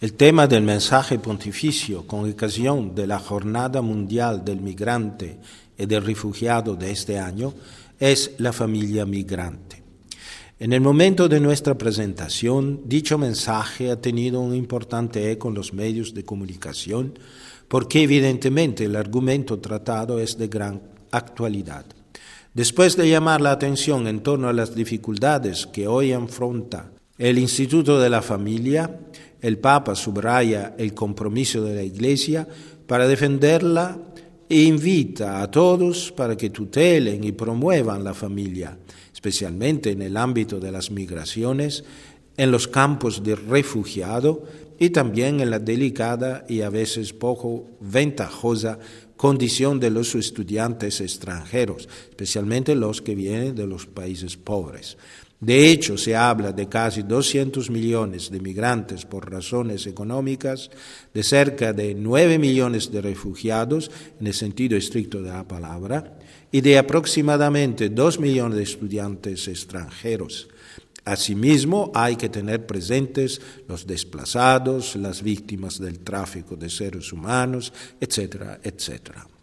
El tema del mensaje pontificio con ocasión de la Jornada Mundial del Migrante y del Refugiado de este año es la familia migrante. En el momento de nuestra presentación, dicho mensaje ha tenido un importante eco en los medios de comunicación porque evidentemente el argumento tratado es de gran actualidad. Después de llamar la atención en torno a las dificultades que hoy afronta el Instituto de la Familia, el Papa subraya el compromiso de la Iglesia para defenderla e invita a todos para que tutelen y promuevan la familia, especialmente en el ámbito de las migraciones, en los campos de refugiado y también en la delicada y a veces poco ventajosa condición de los estudiantes extranjeros, especialmente los que vienen de los países pobres. De hecho, se habla de casi 200 millones de migrantes por razones económicas, de cerca de 9 millones de refugiados, en el sentido estricto de la palabra, y de aproximadamente 2 millones de estudiantes extranjeros. Asimismo, hay que tener presentes los desplazados, las víctimas del tráfico de seres humanos, etcétera, etcétera.